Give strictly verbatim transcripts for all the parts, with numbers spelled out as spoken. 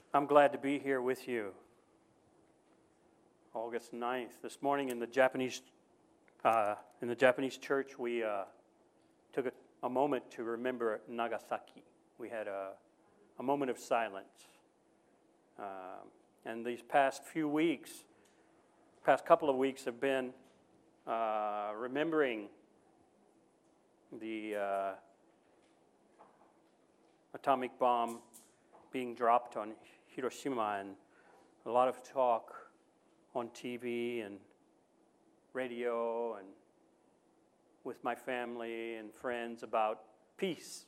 I'm glad to be here with you. August ninth. This morning in the Japanese uh, in the Japanese church, we uh, took a, a moment to remember Nagasaki. We had a, a moment of silence. Uh, and these past few weeks, past couple of weeks have been uh, remembering the uh, atomic bomb being dropped on Hiroshima, and a lot of talk on T V and radio and with my family and friends about peace.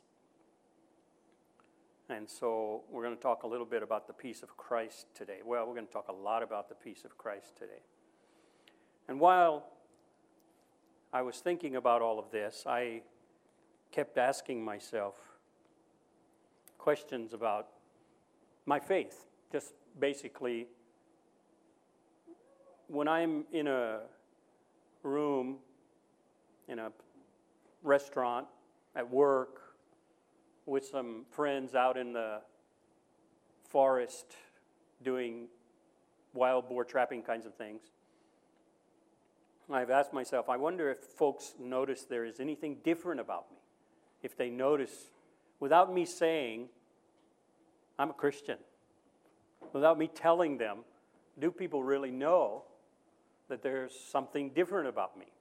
And so we're going to talk a little bit about the peace of Christ today. Well, we're going to talk a lot about the peace of Christ today. And while I was thinking about all of this, I kept asking myself questions about my faith. Just basically, when I'm in a room, in a restaurant, at work, with some friends out in the forest doing wild boar trapping kinds of things, I've asked myself, I wonder if folks notice there is anything different about me. If they notice, without me saying, I'm a Christian, without me telling them, do people really know that there's something different about me?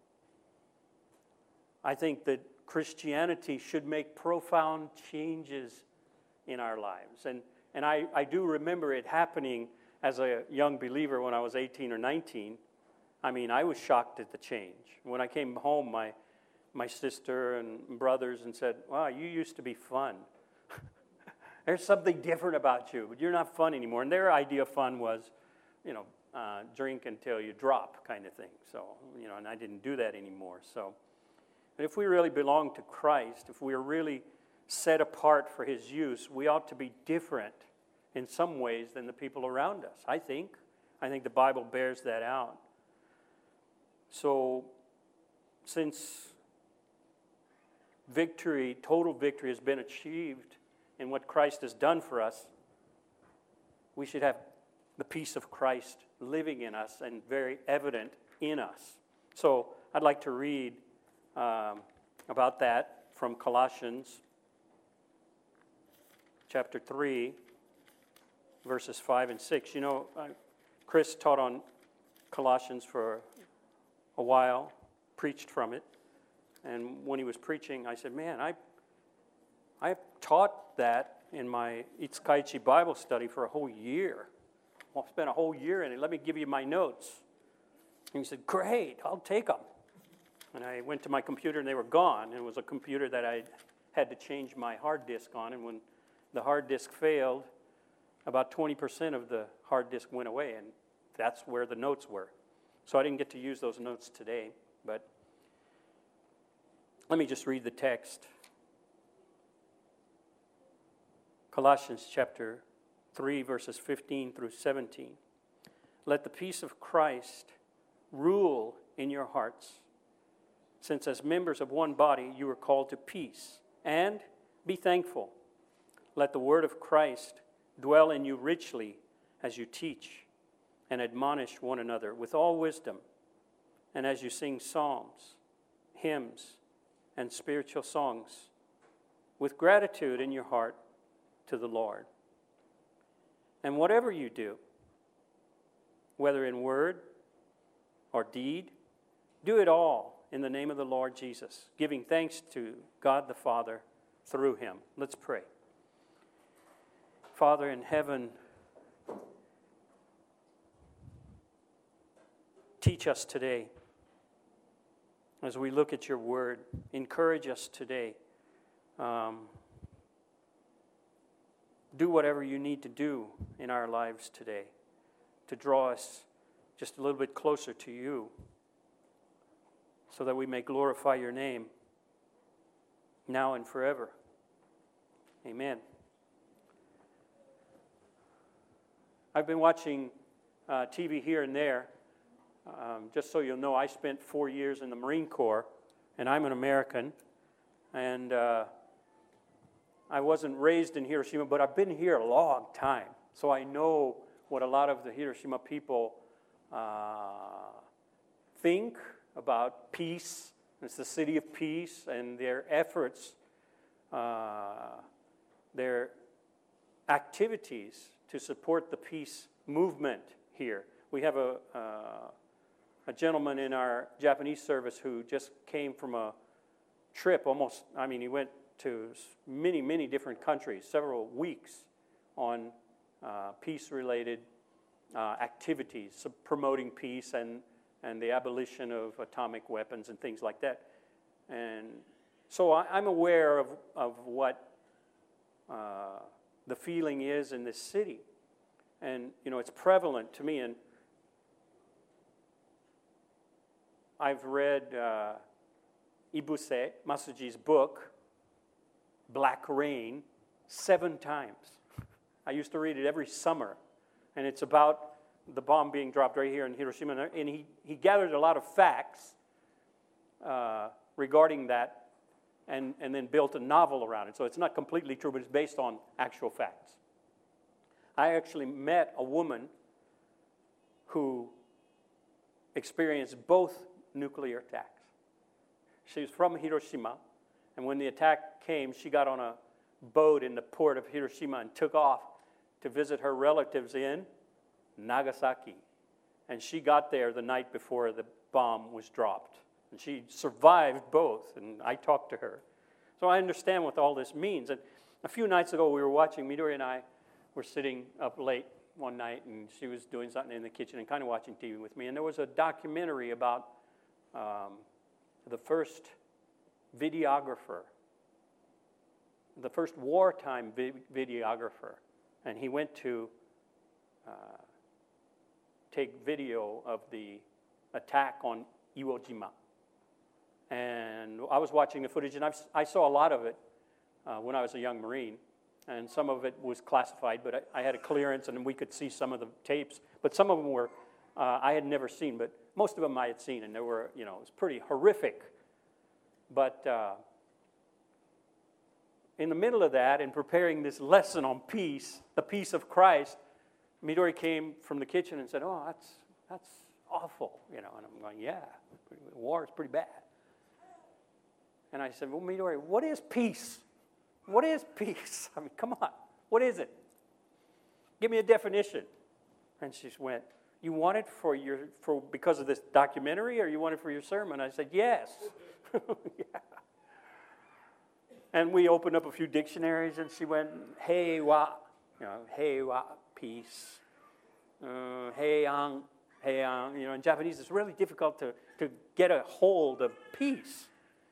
I think that Christianity should make profound changes in our lives. And, and I, I do remember it happening as a young believer when I was eighteen or nineteen. I mean, I was shocked at the change. When I came home, my, my sister and brothers and said, wow, you used to be fun. There's something different about you, but you're not fun anymore. And their idea of fun was, you know, uh, drink until you drop kind of thing. So, you know, and I didn't do that anymore. So, but if we really belong to Christ, if we are really set apart for His use, we ought to be different in some ways than the people around us, I think. I think the Bible bears that out. So, since victory, total victory has been achieved in what Christ has done for us, we should have the peace of Christ living in us and very evident in us. So I'd like to read um, about that from Colossians chapter three, verses five and six. You know, uh, Chris taught on Colossians for a while, preached from it, and when he was preaching, I said, man, I I taught that in my Itzkaichi Bible study for a whole year. Well, I spent a whole year in it. Let me give you my notes. And he said, great, I'll take them. And I went to my computer, and they were gone. And it was a computer that I had to change my hard disk on. And when the hard disk failed, about twenty percent of the hard disk went away. And that's where the notes were. So I didn't get to use those notes today. But let me just read the text. Colossians chapter three, verses fifteen through seventeen. Let the peace of Christ rule in your hearts, since as members of one body you are called to peace, and be thankful. Let the word of Christ dwell in you richly as you teach and admonish one another with all wisdom, and as you sing psalms, hymns, and spiritual songs with gratitude in your heart to the Lord. And whatever you do, whether in word or deed, do it all in the name of the Lord Jesus, giving thanks to God the Father through Him. Let's pray. Father in heaven, teach us today as we look at your word. Encourage us today. Um, Do whatever you need to do in our lives today to draw us just a little bit closer to you so that we may glorify your name now and forever. Amen. I've been watching uh, T V here and there. Um, just so you'll know, I spent four years in the Marine Corps, and I'm an American. And uh, I wasn't raised in Hiroshima, but I've been here a long time. So I know what a lot of the Hiroshima people uh, think about peace. It's the city of peace, and their efforts, uh, their activities to support the peace movement here. We have a, uh, a gentleman in our Japanese service who just came from a trip, almost, I mean, he went to many, many different countries, several weeks on uh, peace-related uh, activities, so promoting peace and, and the abolition of atomic weapons and things like that. And so I, I'm aware of, of what uh, the feeling is in this city. And, you know, it's prevalent to me. And I've read uh, Ibuse Masuji's book, Black Rain, seven times. I used to read it every summer. And it's about the bomb being dropped right here in Hiroshima. And he, he gathered a lot of facts uh, regarding that and, and then built a novel around it. So it's not completely true, but it's based on actual facts. I actually met a woman who experienced both nuclear attacks. She was from Hiroshima, and when the attack came, she got on a boat in the port of Hiroshima and took off to visit her relatives in Nagasaki. And she got there the night before the bomb was dropped. And she survived both, and I talked to her. So I understand what all this means. And a few nights ago, we were watching, Midori and I were sitting up late one night, and she was doing something in the kitchen and kind of watching T V with me. And there was a documentary about um, the first videographer, the first wartime vi- videographer. And he went to uh, take video of the attack on Iwo Jima. And I was watching the footage, and I've, I saw a lot of it uh, when I was a young Marine. And some of it was classified, but I, I had a clearance, and we could see some of the tapes. But some of them were, uh, I had never seen, but most of them I had seen, and they were, you know, it was pretty horrific. But uh, in the middle of that, in preparing this lesson on peace, the peace of Christ, Midori came from the kitchen and said, "Oh, that's that's awful," you know. And I'm going, "Yeah, war is pretty bad." And I said, "Well, Midori, what is peace? What is peace? I mean, come on, what is it? Give me a definition." And she went, "You want it for your for because of this documentary, or you want it for your sermon?" I said, "Yes." Yeah. And we opened up a few dictionaries, and she went, "Hey wa, you know, hey wa, peace. Uh, hey ang, hey ang." You know, in Japanese, it's really difficult to to get a hold of peace.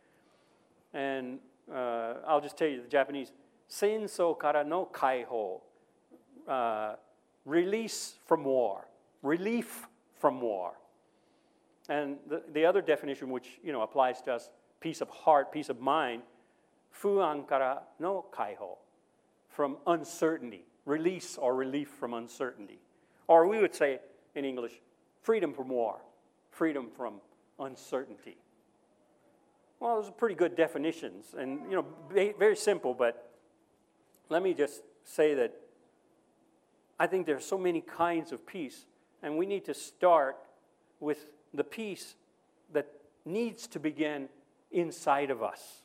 And uh, I'll just tell you the Japanese: "Sensou kara no kaiho," uh, release from war, relief from war. And the, the other definition, which you know applies to us, peace of heart, peace of mind, fuan kara no kaiho, from uncertainty, release or relief from uncertainty. Or we would say in English, freedom from war, freedom from uncertainty. Well, those are pretty good definitions, and you know, very simple. But let me just say that I think there are so many kinds of peace, and we need to start with the peace that needs to begin inside of us.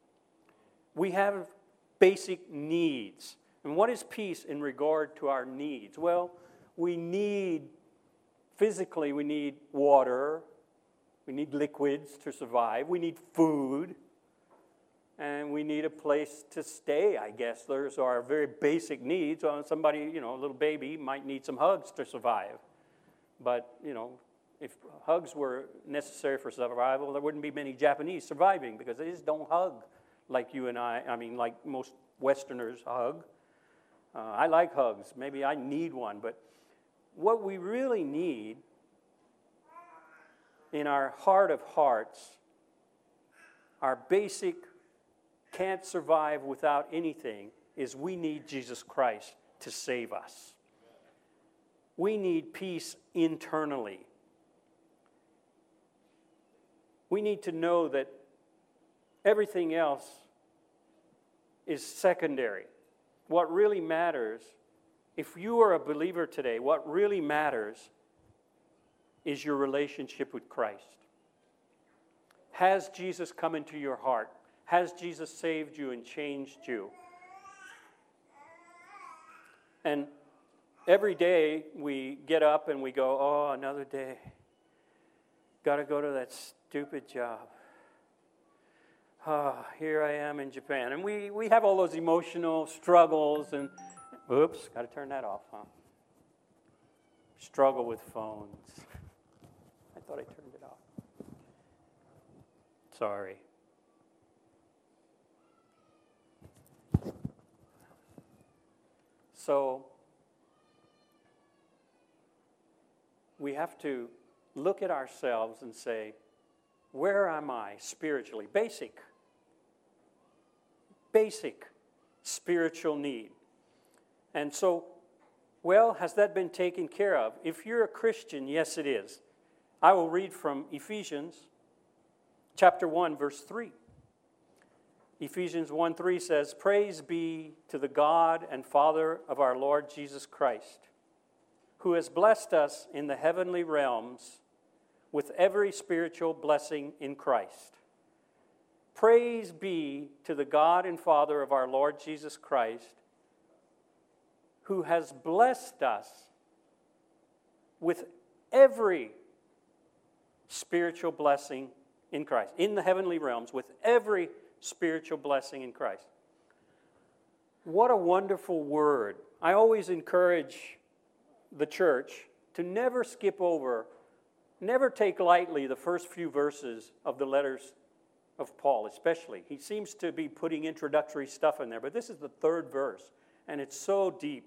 We have basic needs. And what is peace in regard to our needs? Well, we need, physically, we need water. We need liquids to survive. We need food. And we need a place to stay, I guess. Those are our very basic needs. Somebody, you know, a little baby might need some hugs to survive. But, you know, if hugs were necessary for survival, there wouldn't be many Japanese surviving because they just don't hug like you and I, I mean, like most Westerners hug. Uh, I like hugs. Maybe I need one. But what we really need in our heart of hearts, our basic can't survive without anything, is we need Jesus Christ to save us. We need peace internally. We need to know that everything else is secondary. What really matters, if you are a believer today, what really matters is your relationship with Christ. Has Jesus come into your heart? Has Jesus saved you and changed you? And every day we get up and we go, oh, another day. Got to go to that stupid job. Oh, here I am in Japan. And we, we have all those emotional struggles and, oops, got to turn that off, huh? Struggle with phones. I thought I turned it off. Sorry. So, we have to look at ourselves and say, where am I spiritually? Basic. Basic spiritual need. And so, well, has that been taken care of? If you're a Christian, yes, it is. I will read from Ephesians chapter one, verse three. Ephesians one three says, "Praise be to the God and Father of our Lord Jesus Christ, who has blessed us in the heavenly realms with every spiritual blessing in Christ." Praise be to the God and Father of our Lord Jesus Christ, who has blessed us with every spiritual blessing in Christ, in the heavenly realms, with every spiritual blessing in Christ. What a wonderful word. I always encourage the church to never skip over, never take lightly the first few verses of the letters of Paul, especially. He seems to be putting introductory stuff in there, but this is the third verse, and it's so deep.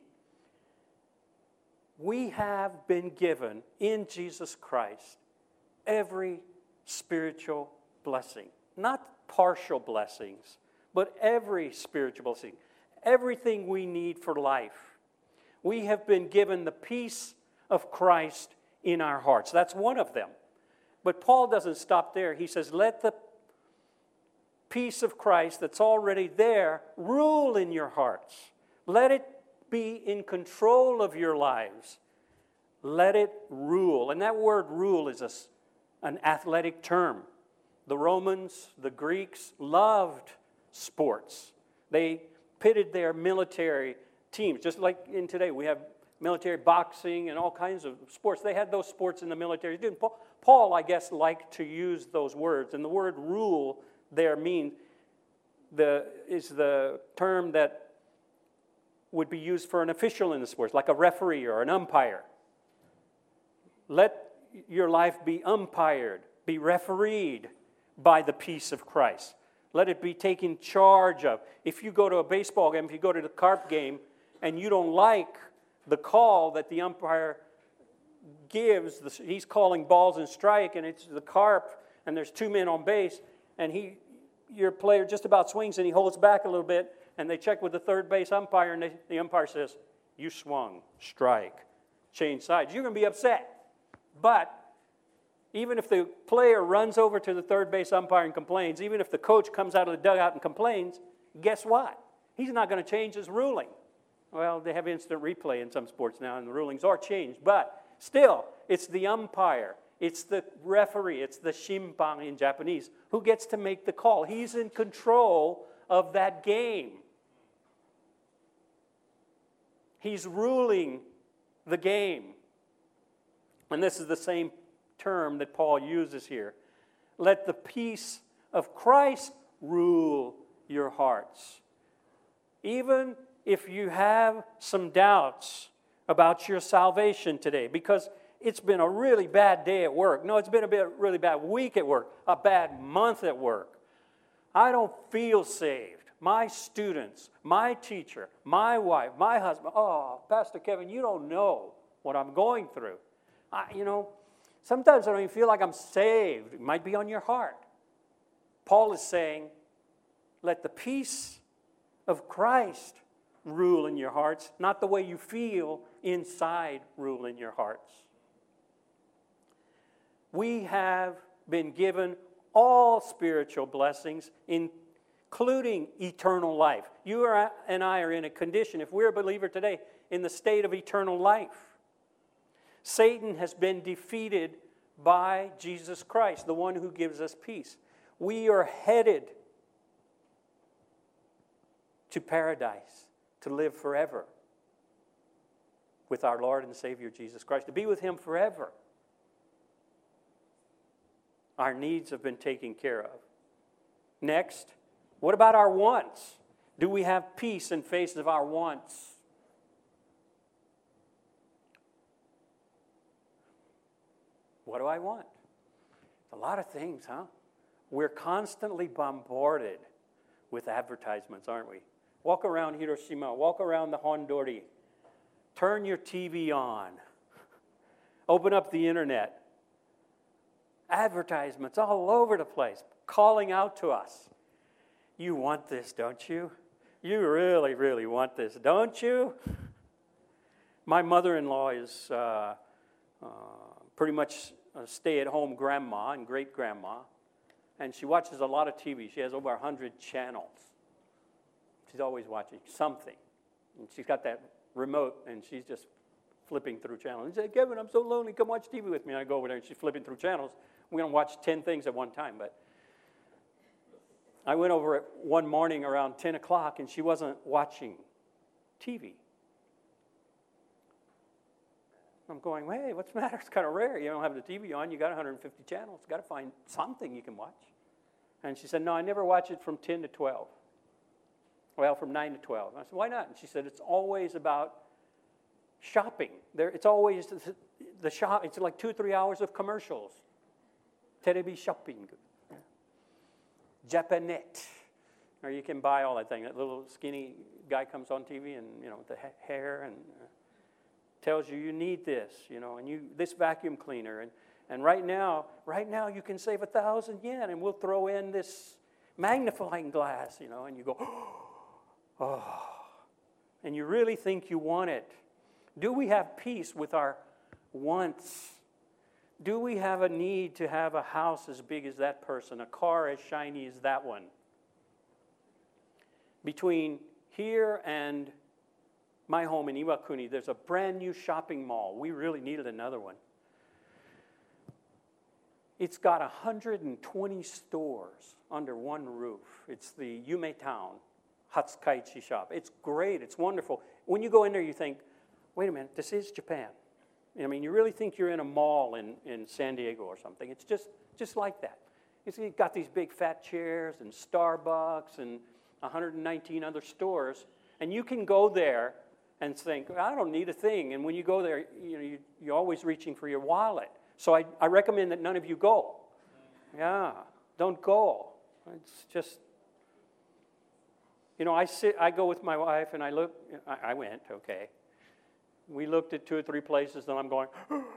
We have been given in Jesus Christ every spiritual blessing. Not partial blessings, but every spiritual blessing. Everything we need for life. We have been given the peace of Christ in our hearts. That's one of them. But Paul doesn't stop there. He says, let the peace of Christ that's already there rule in your hearts. Let it be in control of your lives. Let it rule. And that word rule is a, an athletic term. The Romans, the Greeks loved sports. They pitted their military teams, just like in today we have military boxing and all kinds of sports. They had those sports in the military. Paul, I guess, liked to use those words. And the word rule there means the is the term that would be used for an official in the sports, like a referee or an umpire. Let your life be umpired, be refereed by the peace of Christ. Let it be taken charge of. If you go to a baseball game, if you go to the Carp game, and you don't like the call that the umpire gives, the, he's calling balls and strike, and it's the Carp, and there's two men on base, and he, your player just about swings, and he holds back a little bit, and they check with the third base umpire, and they, the umpire says, you swung, strike, change sides. You're going to be upset. But even if the player runs over to the third base umpire and complains, even if the coach comes out of the dugout and complains, guess what? He's not going to change his ruling. Well, they have instant replay in some sports now, and the rulings are changed. But still, it's the umpire, it's the referee, it's the shimpan in Japanese, who gets to make the call. He's in control of that game. He's ruling the game. And this is the same term that Paul uses here. Let the peace of Christ rule your hearts. Even if you have some doubts about your salvation today, because it's been a really bad day at work. No, it's been a bit, really bad week at work, a bad month at work. I don't feel saved. My students, my teacher, my wife, my husband, oh, Pastor Kevin, you don't know what I'm going through. I, you know, sometimes I don't even feel like I'm saved. It might be on your heart. Paul is saying, let the peace of Christ rule in your hearts, not the way you feel inside rule in your hearts. We have been given all spiritual blessings, including including eternal life. You are, and I are in a condition, if we're a believer today, in the state of eternal life. Satan has been defeated by Jesus Christ, the one who gives us peace. We are headed to paradise, to live forever with our Lord and Savior Jesus Christ, to be with Him forever. Our needs have been taken care of. Next, what about our wants? Do we have peace in face of our wants? What do I want? A lot of things, huh? We're constantly bombarded with advertisements, aren't we? Walk around Hiroshima, walk around the Hondori. Turn your T V on. Open up the internet. Advertisements all over the place, calling out to us. You want this, don't you? You really, really want this, don't you? My mother-in-law is uh, uh, pretty much a stay-at-home grandma and great-grandma, and she watches a lot of T V. She has over one hundred channels. She's always watching something. And she's got that remote, and she's just flipping through channels. And she said, Kevin, I'm so lonely. Come watch T V with me. And I go over there, and she's flipping through channels. We're going to watch ten things at one time. But I went over it one morning around ten o'clock, and she wasn't watching T V. I'm going, hey, what's the matter? It's kind of rare. You don't have the T V on. You got one hundred fifty channels. Got to find something you can watch. And she said, no, I never watch it from ten to twelve. Well, from nine to twelve. And I said, why not? And she said, it's always about shopping. There, it's always the, the shop. It's like two or three hours of commercials. Terebi shopping. Japanet. Or you can buy all that thing. That little skinny guy comes on T V and, you know, with the ha- hair and uh, tells you you need this, you know, and you this vacuum cleaner. And, and right now, right now you can save a thousand yen and we'll throw in this magnifying glass, you know, and you go, oh, and you really think you want it. Do we have peace with our wants? Do we have a need to have a house as big as that person, a car as shiny as that one? Between here and my home in Iwakuni, there's a brand new shopping mall. We really needed another one. It's got one hundred twenty stores under one roof. It's the Yume Town Hatsukaichi shop. It's great. It's wonderful. When you go in there, you think, wait a minute, this is Japan. I mean, you really think you're in a mall in, in San Diego or something. It's just, just like that. It's got these big fat chairs and Starbucks and one hundred nineteen other stores. And you can go there and think, I don't need a thing. And when you go there, you know, you, you're always reaching for your wallet. So I, I recommend that none of you go. Yeah, don't go. It's just, you know, I sit, I go with my wife and I look, I, I went, okay. We looked at two or three places and I'm going,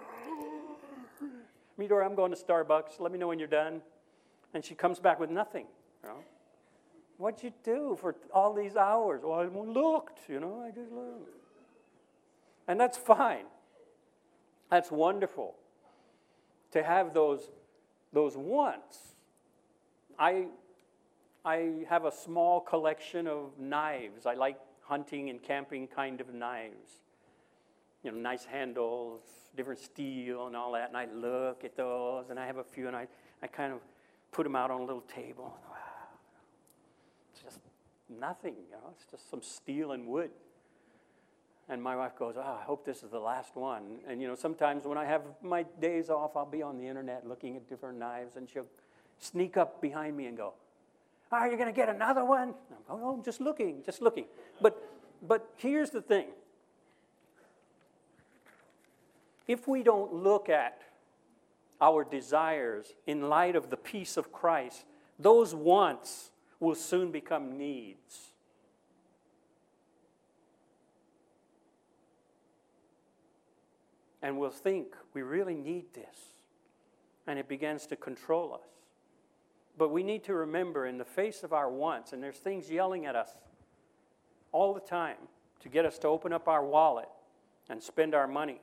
Midori, I'm going to Starbucks. Let me know when you're done. And she comes back with nothing. You know? What'd you do for all these hours? Well, I looked, you know, I just looked. And that's fine. That's wonderful to have those, those wants. I, I have a small collection of knives. I like hunting and camping kind of knives. You know, nice handles, different steel and all that. And I look at those, and I have a few, and I, I kind of put them out on a little table. Wow. It's just nothing, you know. It's just some steel and wood. And my wife goes, oh, I hope this is the last one. And, you know, sometimes when I have my days off, I'll be on the internet looking at different knives, and she'll sneak up behind me and go, oh, are you going to get another one? I'm going, oh, I'm just looking, just looking. But, but here's the thing. If we don't look at our desires in light of the peace of Christ, those wants will soon become needs. And we'll think, we really need this. And it begins to control us. But we need to remember, in the face of our wants, and there's things yelling at us all the time to get us to open up our wallet and spend our money.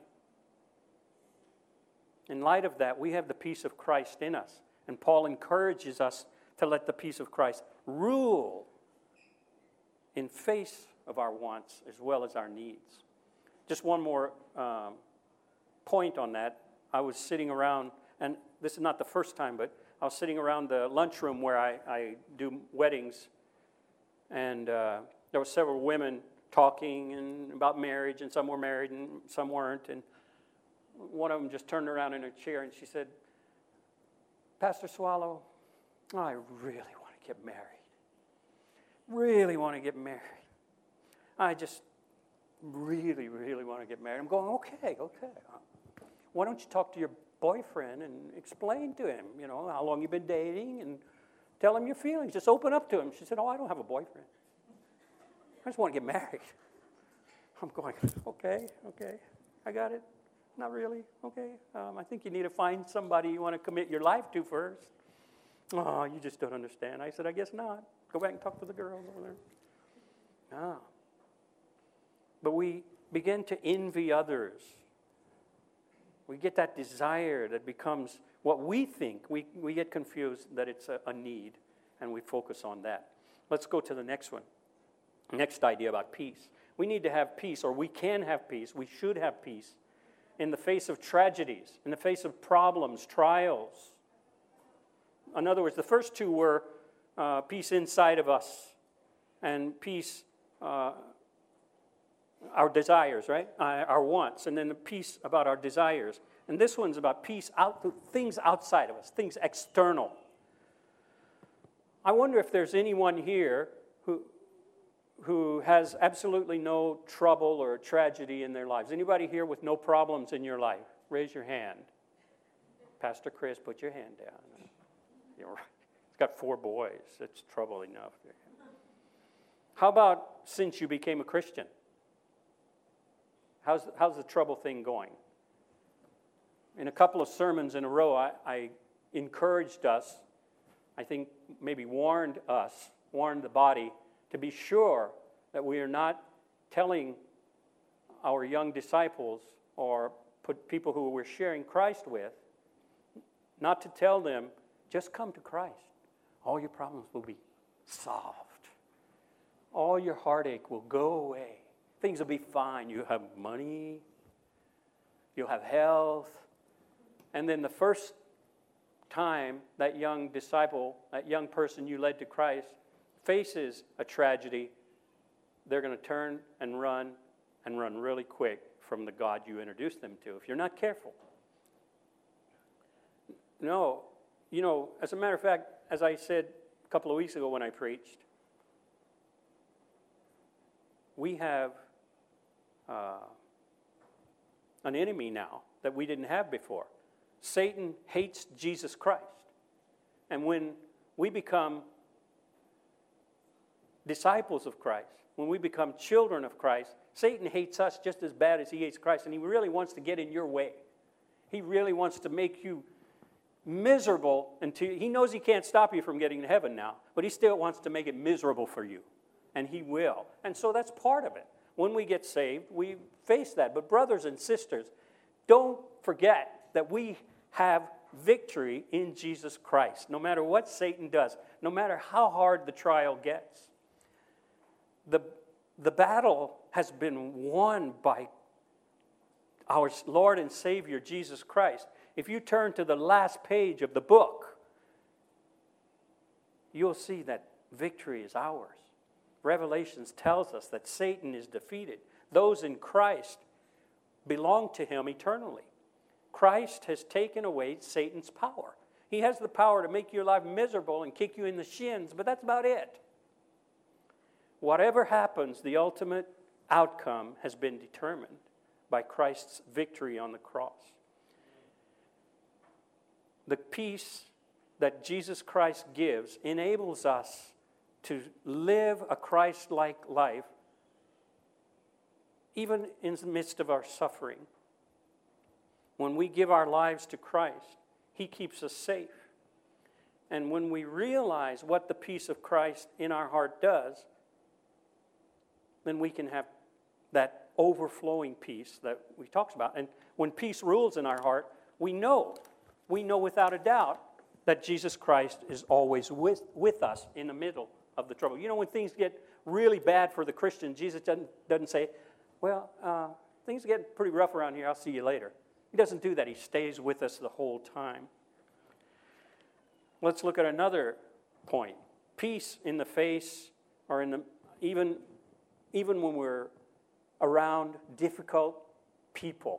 In light of that, we have the peace of Christ in us. And Paul encourages us to let the peace of Christ rule in face of our wants as well as our needs. Just one more um, point on that. I was sitting around, and this is not the first time, but I was sitting around the lunchroom where I, I do weddings, and uh, there were several women talking and about marriage, and some were married and some weren't, and one of them just turned around in her chair and she said, Pastor Swallow, I really want to get married. Really want to get married. I just really, really want to get married. I'm going, okay, okay. Why don't you talk to your boyfriend and explain to him, you know, how long you've been dating and tell him your feelings. Just open up to him. She said, oh, I don't have a boyfriend. I just want to get married. I'm going, okay, okay, I got it. Not really, okay. Um, I think you need to find somebody you want to commit your life to first. Oh, you just don't understand. I said, I guess not. Go back and talk to the girls over there. Ah. But we begin to envy others. We get that desire that becomes what we think. We, we get confused that it's a, a need, and we focus on that. Let's go to the next one. Next idea about peace. We need to have peace, or we can have peace. We should have peace in the face of tragedies, in the face of problems, trials. In other words, the first two were uh, peace inside of us and peace, uh, our desires, right? Uh, our wants, and then the peace about our desires. And this one's about peace, out, things outside of us, things external. I wonder if there's anyone here who, who has absolutely no trouble or tragedy in their lives. Anybody here with no problems in your life? Raise your hand. Pastor Chris, put your hand down. You're right. He's got four boys. It's trouble enough. How about since you became a Christian? How's, how's the trouble thing going? In a couple of sermons in a row, I, I encouraged us, I think maybe warned us, warned the body, to be sure that we are not telling our young disciples or put people who we're sharing Christ with, not to tell them, just come to Christ. All your problems will be solved. All your heartache will go away. Things will be fine. You have money. You'll have health. And then the first time that young disciple, that young person you led to Christ, faces a tragedy, they're going to turn and run and run really quick from the God you introduced them to, if you're not careful. No, you know, as a matter of fact, as I said a couple of weeks ago when I preached, we have uh, an enemy now that we didn't have before. Satan hates Jesus Christ. And when we become disciples of Christ, when we become children of Christ, Satan hates us just as bad as he hates Christ, and he really wants to get in your way. He really wants to make you miserable until he knows he can't stop you from getting to heaven now, but he still wants to make it miserable for you, and he will. And so that's part of it. When we get saved, we face that. But brothers and sisters, don't forget that we have victory in Jesus Christ, no matter what Satan does, no matter how hard the trial gets. The, the battle has been won by our Lord and Savior, Jesus Christ. If you turn to the last page of the book, you'll see that victory is ours. Revelations tells us that Satan is defeated. Those in Christ belong to him eternally. Christ has taken away Satan's power. He has the power to make your life miserable and kick you in the shins, but that's about it. Whatever happens, the ultimate outcome has been determined by Christ's victory on the cross. The peace that Jesus Christ gives enables us to live a Christ-like life even in the midst of our suffering. When we give our lives to Christ, he keeps us safe. And when we realize what the peace of Christ in our heart does, then we can have that overflowing peace that we talked about. And when peace rules in our heart, we know, we know without a doubt that Jesus Christ is always with, with us in the middle of the trouble. You know, when things get really bad for the Christian, Jesus doesn't, doesn't say, well, uh, things get pretty rough around here. I'll see you later. He doesn't do that. He stays with us the whole time. Let's look at another point. Peace in the face, or in the even, even when we're around difficult people.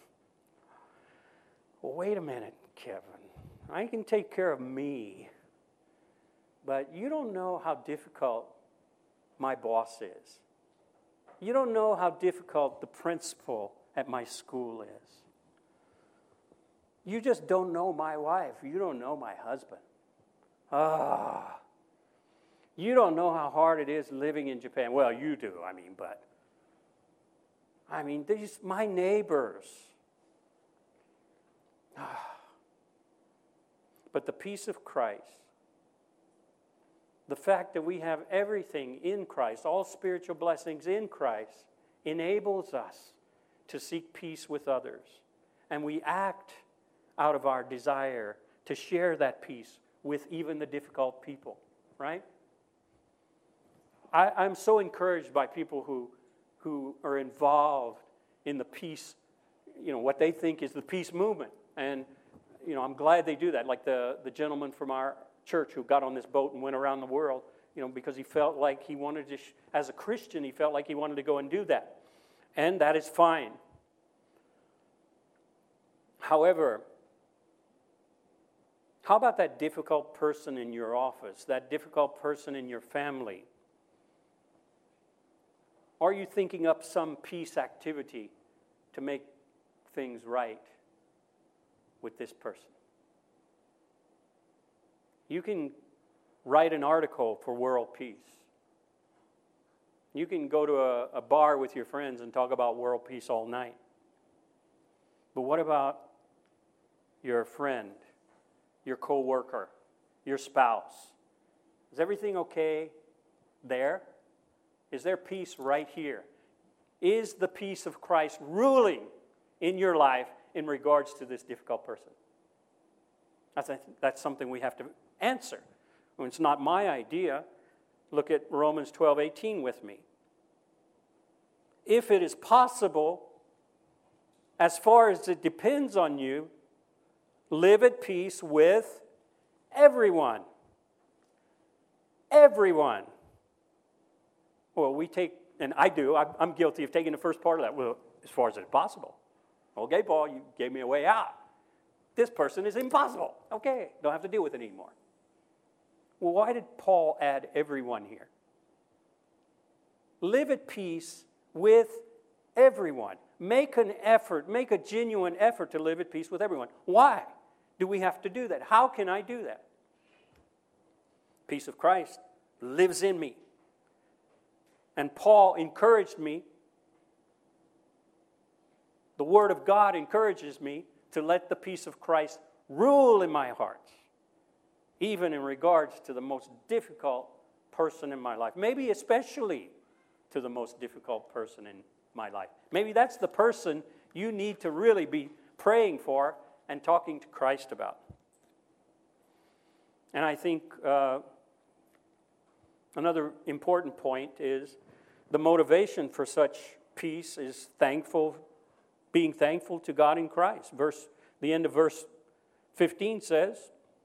Well, wait a minute, Kevin. I can take care of me, but you don't know how difficult my boss is. You don't know how difficult the principal at my school is. You just don't know my wife. You don't know my husband. Ah. You don't know how hard it is living in Japan. Well, you do, I mean, but. I mean, these my neighbors. Ah. But the peace of Christ, the fact that we have everything in Christ, all spiritual blessings in Christ, enables us to seek peace with others. And we act out of our desire to share that peace with even the difficult people, right? I, I'm so encouraged by people who, who are involved in the peace, you know, what they think is the peace movement. And, you know, I'm glad they do that. Like the, the gentleman from our church who got on this boat and went around the world, you know, because he felt like he wanted to, sh- as a Christian, he felt like he wanted to go and do that. And that is fine. However, how about that difficult person in your office, that difficult person in your family? Are you thinking up some peace activity to make things right with this person? You can write an article for world peace. You can go to a, a bar with your friends and talk about world peace all night. But what about your friend, your co-worker, your spouse? Is everything okay there? Is there peace right here? Is the peace of Christ ruling in your life in regards to this difficult person? That's, a, that's something we have to answer. Well, it's not my idea. Look at Romans twelve eighteen with me. If it is possible, as far as it depends on you, live at peace with everyone. Everyone. Well, we take, and I do, I'm guilty of taking the first part of that. Well, as far as it's possible. Okay, Paul, you gave me a way out. This person is impossible. Okay, don't have to deal with it anymore. Well, why did Paul add everyone here? Live at peace with everyone. Make an effort, make a genuine effort to live at peace with everyone. Why do we have to do that? How can I do that? Peace of Christ lives in me. And Paul encouraged me, the Word of God encourages me to let the peace of Christ rule in my heart, even in regards to the most difficult person in my life. Maybe especially to the most difficult person in my life. Maybe that's the person you need to really be praying for and talking to Christ about. And I think uh, another important point is the motivation for such peace is thankful, being thankful to God in Christ. Verse, the end of verse fifteen says,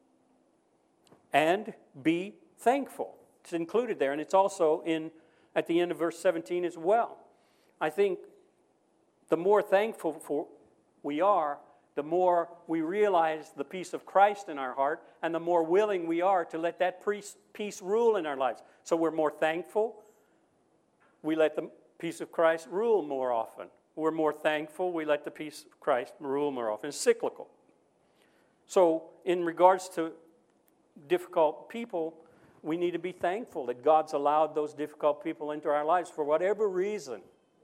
and be thankful. It's included there, and it's also in at the end of verse seventeen as well. I think the more thankful for we are, the more we realize the peace of Christ in our heart, and the more willing we are to let that peace rule in our lives. So we're more thankful. We let the peace of Christ rule more often. We're more thankful. We let the peace of Christ rule more often. It's cyclical. So in regards to difficult people, we need to be thankful that God's allowed those difficult people into our lives for whatever reason.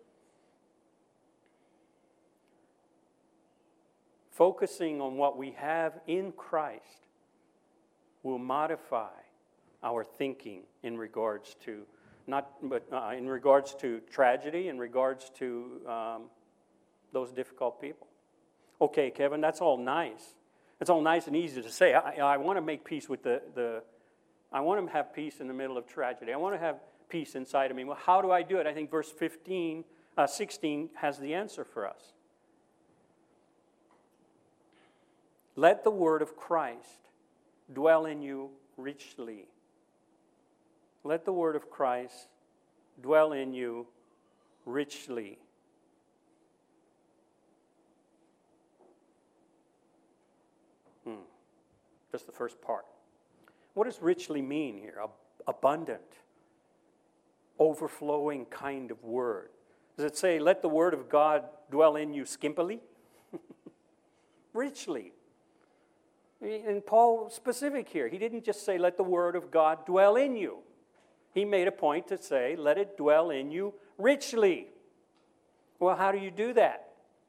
Focusing on what we have in Christ will modify our thinking in regards to not, but uh, in regards to tragedy, in regards to um, those difficult people. Okay, Kevin, that's all nice. It's all nice and easy to say. I, I want to make peace with the, the I want to have peace in the middle of tragedy. I want to have peace inside of me. Well, how do I do it? I think verse fifteen, uh, sixteen has the answer for us. Let the word of Christ dwell in you richly. Let the word of Christ dwell in you richly. Hmm. Just the first part. What does richly mean here? Ab- abundant, overflowing kind of word. Does it say, let the word of God dwell in you skimpily? Richly. And Paul specific here. He didn't just say, let the word of God dwell in you. He made a point to say, let it dwell in you richly. Well, how do you do that?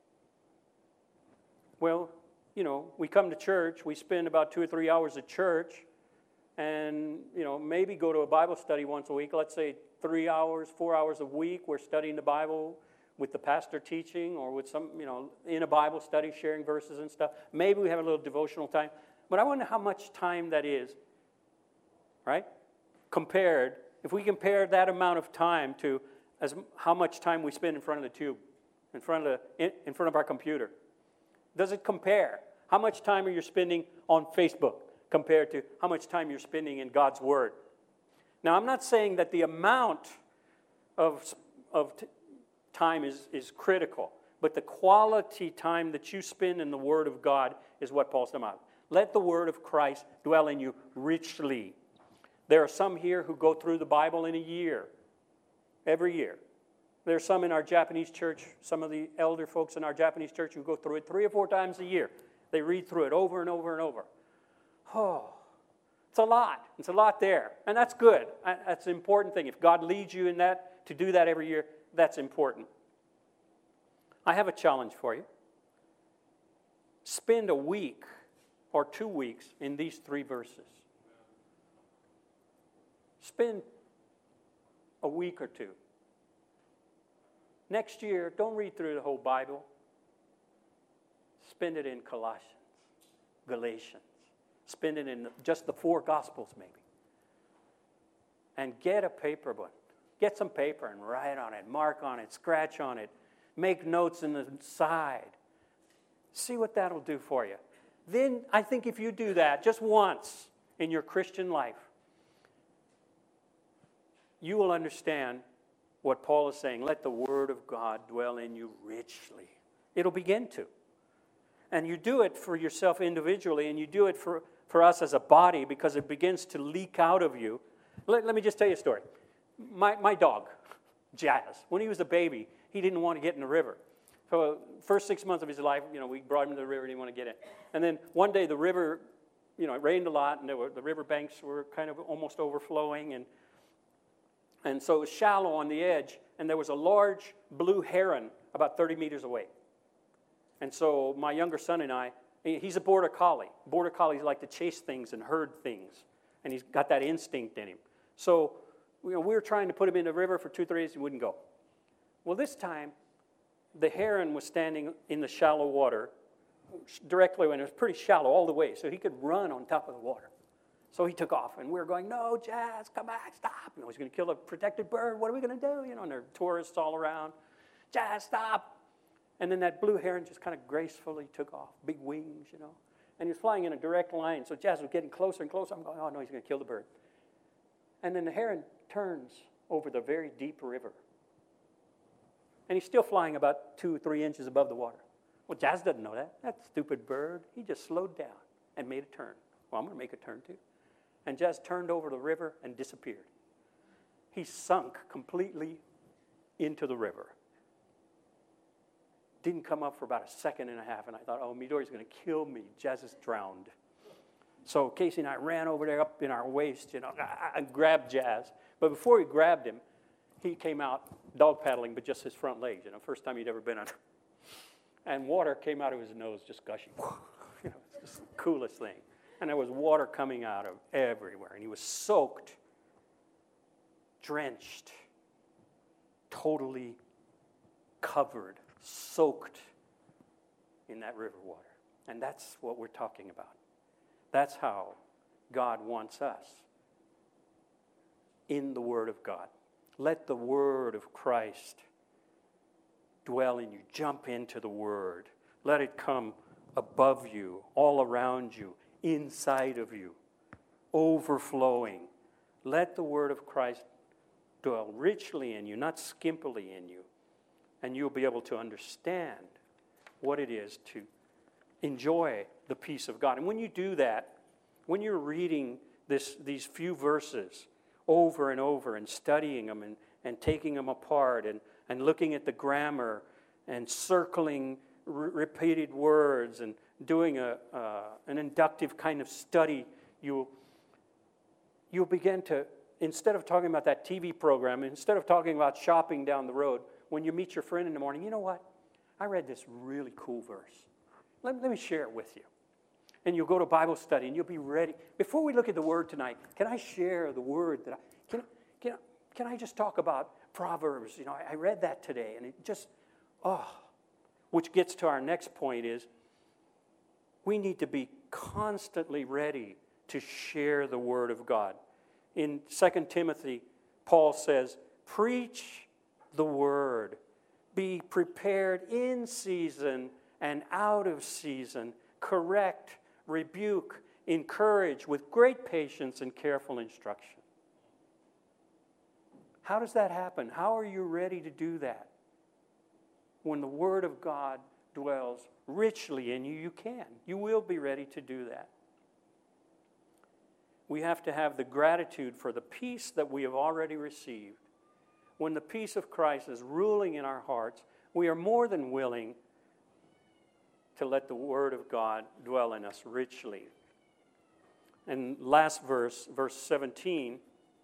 Well, you know, we come to church, we spend about two or three hours at church, and, you know, maybe go to a Bible study once a week. Let's say three hours, four hours a week, we're studying the Bible with the pastor teaching or with some, you know, in a Bible study, sharing verses and stuff. Maybe we have a little devotional time. But I wonder how much time that is, right? Compared, if we compare that amount of time to as how much time we spend in front of the tube, in front of the, in, in front of our computer. Does it compare? How much time are you spending on Facebook compared to how much time you're spending in God's Word? Now, I'm not saying that the amount of, of t- time is, is critical, but the quality time that you spend in the Word of God is what Paul's talking about. Let the Word of Christ dwell in you richly. There are some here who go through the Bible in a year, every year. There are some in our Japanese church, some of the elder folks in our Japanese church who go through it three or four times a year. They read through it over and over and over. Oh, it's a lot. It's a lot there. And that's good. That's an important thing. If God leads you in that, to do that every year, that's important. I have a challenge for you. Spend a week or two weeks in these three verses. Spend a week or two. Next year, don't read through the whole Bible. Spend it in Colossians, Galatians. Spend it in just the four Gospels, maybe. And get a paper book. Get some paper and write on it, mark on it, scratch on it, make notes in the side. See what that'll do for you. Then I think if you do that just once in your Christian life, you will understand what Paul is saying. Let the Word of God dwell in you richly. It'll begin to. And you do it for yourself individually, and you do it for, for us as a body because it begins to leak out of you. Let, let me just tell you a story. My, my dog, Jazz, when he was a baby, he didn't want to get in the river. So first six months of his life, you know, we brought him to the river, he didn't want to get in. And then one day the river, you know, it rained a lot, and there were, the river banks were kind of almost overflowing, and And so it was shallow on the edge, and there was a large blue heron about thirty meters away. And so my younger son and I, he's a border collie. Border collies like to chase things and herd things, and he's got that instinct in him. So you know, we were trying to put him in the river for two, three days, he wouldn't go. Well, this time, the heron was standing in the shallow water, directly when it was pretty shallow all the way, so he could run on top of the water. So he took off, and we were going, no, Jazz, come back, stop. You know, he's going to kill a protected bird. What are we going to do? You know, and there are tourists all around. Jazz, stop. And then that blue heron just kind of gracefully took off, big wings, you know. And he was flying in a direct line, so Jazz was getting closer and closer. I'm going, oh, no, he's going to kill the bird. And then the heron turns over the very deep river. And he's still flying about two or three inches above the water. Well, Jazz doesn't know that. That stupid bird, he just slowed down and made a turn. Well, I'm going to make a turn too. And Jazz turned over the river and disappeared. He sunk completely into the river. Didn't come up for about a second and a half, and I thought, oh, Midori's going to kill me. Jazz is drowned. So Casey and I ran over there up in our waist, you know, and grabbed Jazz. But before we grabbed him, he came out dog paddling, but just his front legs, you know, first time he'd ever been under. And water came out of his nose, just gushing. You know, it's just the coolest thing. And there was water coming out of everywhere. And he was soaked, drenched, totally covered, soaked in that river water. And that's what we're talking about. That's how God wants us in the Word of God. Let the Word of Christ dwell in you. Jump into the Word. Let it come above you, all around you, inside of you, overflowing. Let the Word of Christ dwell richly in you, not skimpily in you. And you'll be able to understand what it is to enjoy the peace of God. And when you do that, when you're reading this, these few verses over and over and studying them and, and taking them apart and, and looking at the grammar and circling r- repeated words and doing a, uh, an inductive kind of study, you'll, you'll begin to, instead of talking about that T V program, instead of talking about shopping down the road, when you meet your friend in the morning, you know what? I read this really cool verse. Let, let me share it with you. And you'll go to Bible study and you'll be ready. Before we look at the Word tonight, can I share the Word that I, can, can, can I just talk about Proverbs? You know, I, I read that today and it just, oh, which gets to our next point is we need to be constantly ready to share the Word of God. In Second Timothy, Paul says, preach the Word. Be prepared in season and out of season. Correct, rebuke, encourage with great patience and careful instruction. How does that happen? How are you ready to do that? When the Word of God dwells richly in you, you can. You will be ready to do that. We have to have the gratitude for the peace that we have already received. When the peace of Christ is ruling in our hearts, we are more than willing to let the Word of God dwell in us richly. And last verse, verse seventeen,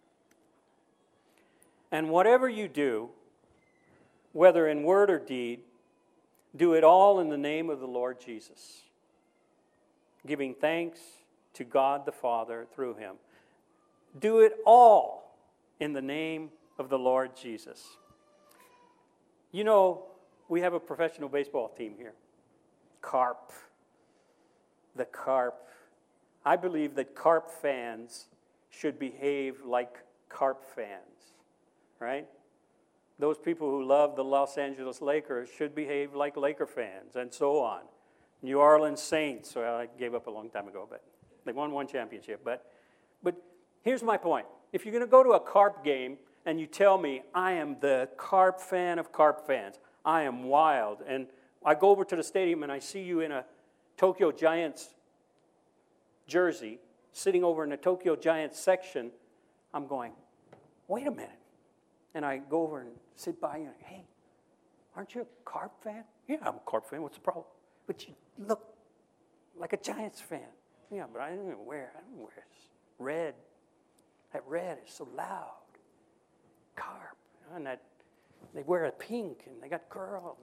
and whatever you do, whether in word or deed, do it all in the name of the Lord Jesus, giving thanks to God the Father through Him. Do it all in the name of the Lord Jesus. You know, we have a professional baseball team here. Carp. The Carp. I believe that Carp fans should behave like Carp fans, right? Those people who love the Los Angeles Lakers should behave like Laker fans, and so on. New Orleans Saints, well, I gave up a long time ago, but they won one championship. But, but here's my point. If you're going to go to a Carp game and you tell me I am the Carp fan of Carp fans, I am wild, and I go over to the stadium and I see you in a Tokyo Giants jersey, sitting over in the Tokyo Giants section, I'm going, wait a minute. And I go over and sit by you and, hey, aren't you a Carp fan? Yeah, I'm a Carp fan. What's the problem? But you look like a Giants fan. Yeah, but I don't even wear, I don't wear this red. That red is so loud. Carp. And that, they wear a pink and they got girls.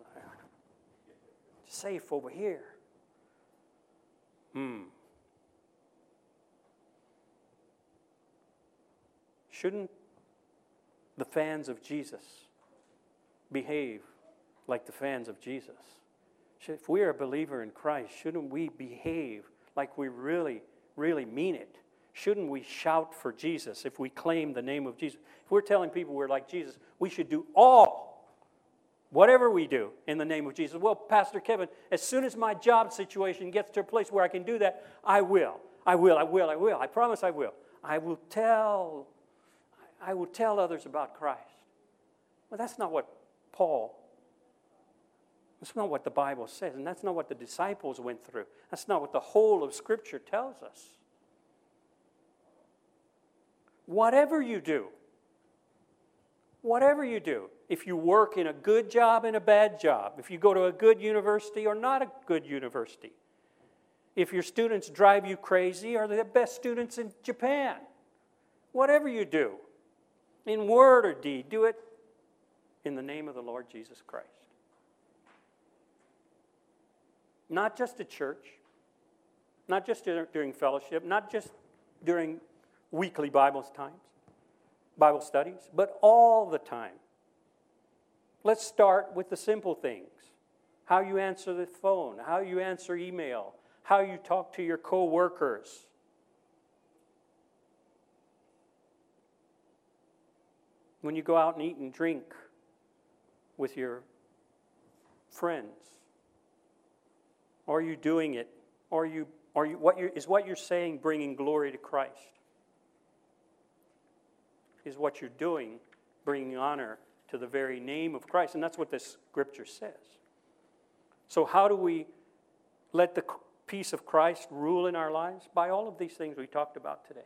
Safe over here. Hmm. Shouldn't the fans of Jesus behave like the fans of Jesus? If we are a believer in Christ, shouldn't we behave like we really, really mean it? Shouldn't we shout for Jesus if we claim the name of Jesus? If we're telling people we're like Jesus, we should do all, whatever we do, in the name of Jesus. Well, Pastor Kevin, as soon as my job situation gets to a place where I can do that, I will. I will, I will, I will. I promise I will. I will tell, I will tell others about Christ. Well, that's not what Paul, that's not what the Bible says, and that's not what the disciples went through. That's not what the whole of Scripture tells us. Whatever you do, whatever you do, if you work in a good job and a bad job, if you go to a good university or not a good university, if your students drive you crazy or they're the best students in Japan, whatever you do, in word or deed, do it in the name of the Lord Jesus Christ. Not just at church, not just during fellowship, not just during weekly Bible times, Bible studies, but all the time. Let's start with the simple things. How you answer the phone, how you answer email, how you talk to your co-workers. When you go out and eat and drink with your friends, are you doing it? Are you, are you, what you're, is what you're saying bringing glory to Christ? Is what you're doing bringing honor to the very name of Christ? And that's what this scripture says. So how do we let the peace of Christ rule in our lives? By all of these things we talked about today.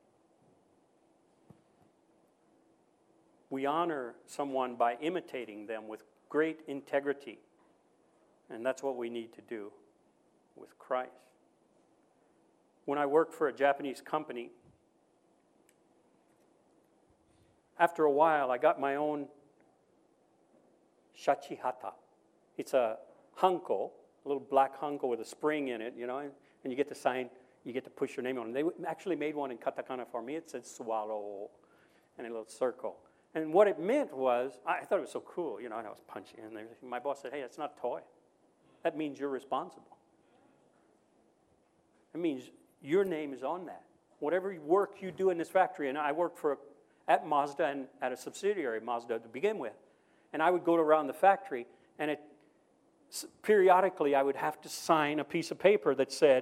We honor someone by imitating them with great integrity. And that's what we need to do with Christ. When I worked for a Japanese company, after a while I got my own shachihata. It's a hanko, a little black hanko with a spring in it, you know, and, and you get to sign, you get to push your name on it. They actually made one in katakana for me. It said swallow and a little circle. And what it meant was, I thought it was so cool, you know, and I was punching in there. My boss said, hey, that's not a toy. That means you're responsible. It means your name is on that. Whatever work you do in this factory, and I worked for at Mazda and at a subsidiary Mazda to begin with, and I would go around the factory, and it, periodically I would have to sign a piece of paper that said,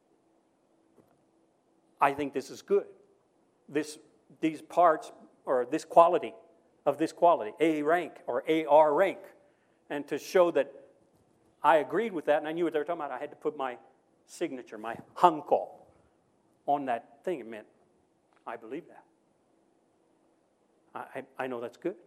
I think this is good. This, these parts, or this quality, of this quality, A rank or A R rank. And to show that I agreed with that, and I knew what they were talking about, I had to put my signature, my hanko, on that thing. It meant, I believe that. I, I, I know that's good.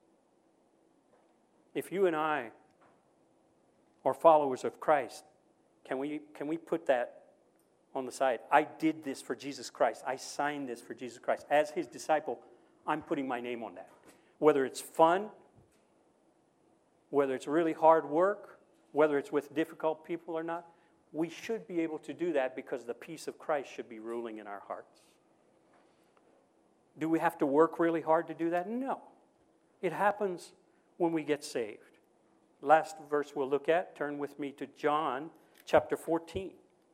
If you and I are followers of Christ, can we, can we put that on the side? I did this for Jesus Christ. I signed this for Jesus Christ. As his disciple, I'm putting my name on that. Whether it's fun, whether it's really hard work, whether it's with difficult people or not, we should be able to do that because the peace of Christ should be ruling in our hearts. Do we have to work really hard to do that? No. It happens when we get saved. Last verse we'll look at, turn with me to John chapter fourteen.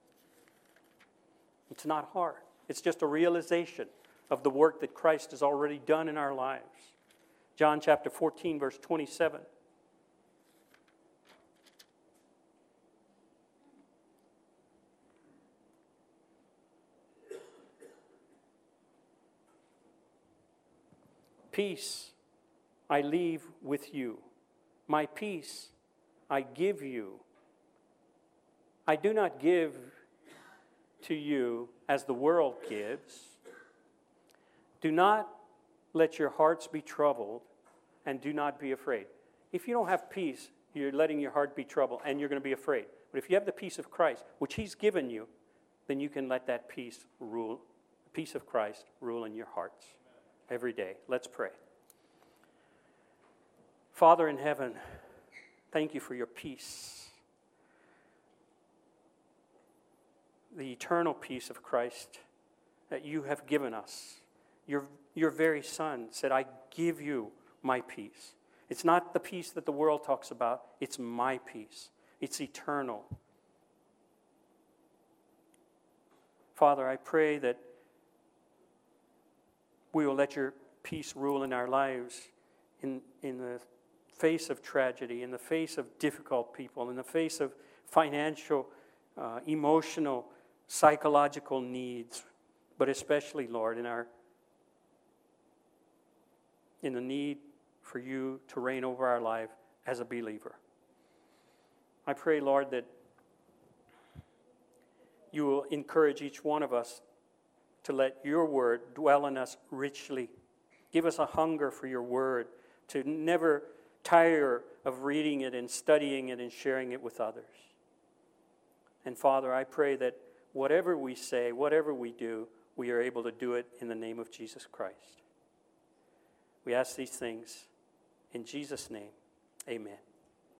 It's not hard. It's just a realization of the work that Christ has already done in our lives. John chapter fourteen, verse twenty-seven. Peace I leave with you. My peace I give you. I do not give to you as the world gives. Do not let your hearts be troubled, and do not be afraid. If you don't have peace, you're letting your heart be troubled, and you're going to be afraid. But if you have the peace of Christ, which he's given you, then you can let that peace rule, the peace of Christ rule in your hearts every day. Let's pray. Father in heaven, thank you for your peace. The eternal peace of Christ that you have given us. Your, your very Son said, I give you my peace. It's not the peace that the world talks about. It's my peace. It's eternal. Father, I pray that we will let your peace rule in our lives in, in the face of tragedy, in the face of difficult people, in the face of financial, uh, emotional, psychological needs, but especially, Lord, in our in the need for you to reign over our life as a believer. I pray, Lord, that you will encourage each one of us to let your word dwell in us richly. Give us a hunger for your word, to never tire of reading it and studying it and sharing it with others. And Father, I pray that whatever we say, whatever we do, we are able to do it in the name of Jesus Christ. We ask these things in Jesus' name. Amen.